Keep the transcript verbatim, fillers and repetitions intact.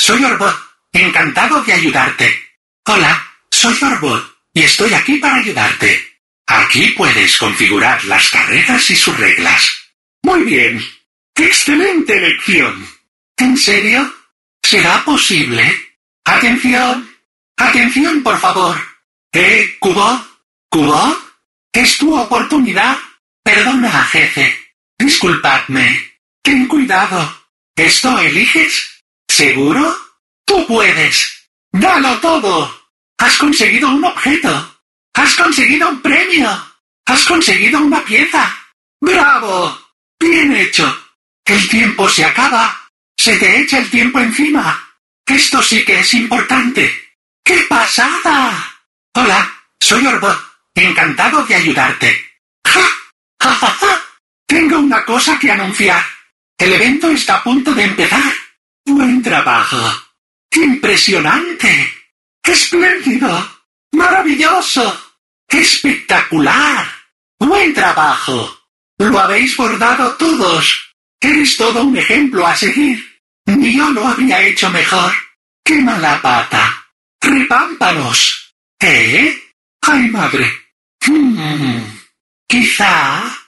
soy Orbot. Encantado de ayudarte. Hola, soy Orbot y estoy aquí para ayudarte. Aquí puedes configurar las carreras y sus reglas. Muy bien. ¡Excelente elección! ¿En serio? ¿Será posible? ¡Atención! ¡Atención, por favor! ¿Eh, Cubo? ¿Cubo? ¿Es tu oportunidad? Perdona, jefe. Disculpadme. Ten cuidado. ¿Esto eliges? ¿Seguro? ¡Tú puedes! ¡Dalo todo! ¡Has conseguido un objeto! ¡Has conseguido un premio! ¡Has conseguido una pieza! ¡Bravo! ¡Bien hecho! El tiempo se acaba. Se te echa el tiempo encima. Esto sí que es importante. ¡Qué pasada! Hola, soy Orbot. Encantado de ayudarte. ¡Ja! ¡Ja, ja, ja! Tengo una cosa que anunciar. El evento está a punto de empezar. ¡Buen trabajo! ¡Impresionante! ¡Espléndido! ¡Maravilloso! ¡Espectacular! ¡Buen trabajo! ¡Lo habéis bordado todos! Eres todo un ejemplo a seguir. Ni yo lo habría hecho mejor. ¡Qué mala pata! ¡Repámpanos! ¿Eh? ¡Ay, madre! Hmm, quizá...